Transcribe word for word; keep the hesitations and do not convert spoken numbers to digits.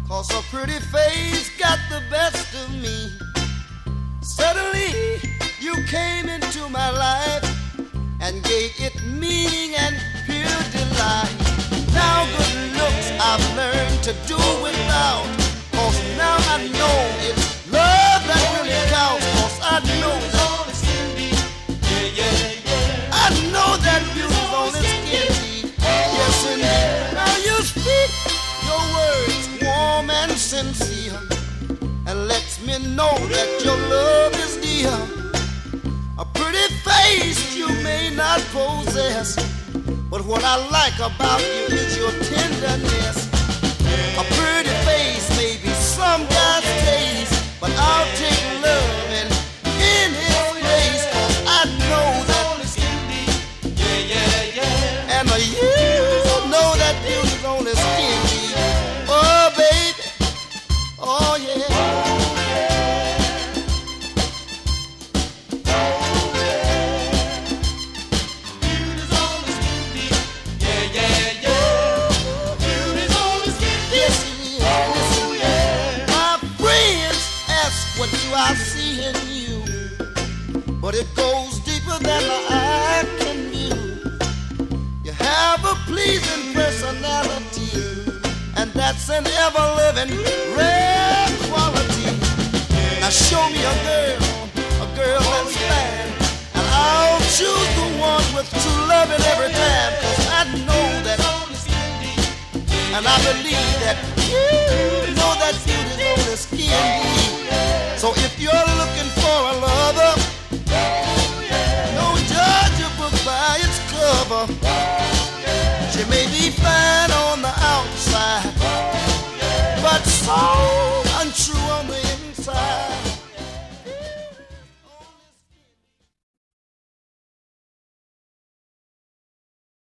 'cause her pretty face got the best of me. Suddenly you came into my life and gave it meaning and pure delight. Now good looks I've learned to do without, 'cause now I know it's love that really counts. 'Cause I know that yeah, yeah, yeah. I know that beauty's on its skin deep. Yes indeed. Now you speak your words warm and sincere, and lets me know that your love is dear. A pretty face you may not possess, but what I like about you is your tenderness. A pretty face may be some guy's taste, but I'll take love and in his place, 'cause I know that yeah, yeah, yeah. and you know that beauty's on his skin deep. Oh baby, oh yeah. I see in you, but it goes deeper than the eye can view. You have a pleasing personality, and that's an ever-living rare quality. Now show me a girl, a girl that's fine, and I'll choose the one with true loving every time. 'Cause I know that, and I believe that you know that beauty's on the skin deep. So if you're looking for a lover, don't judge a book by its cover.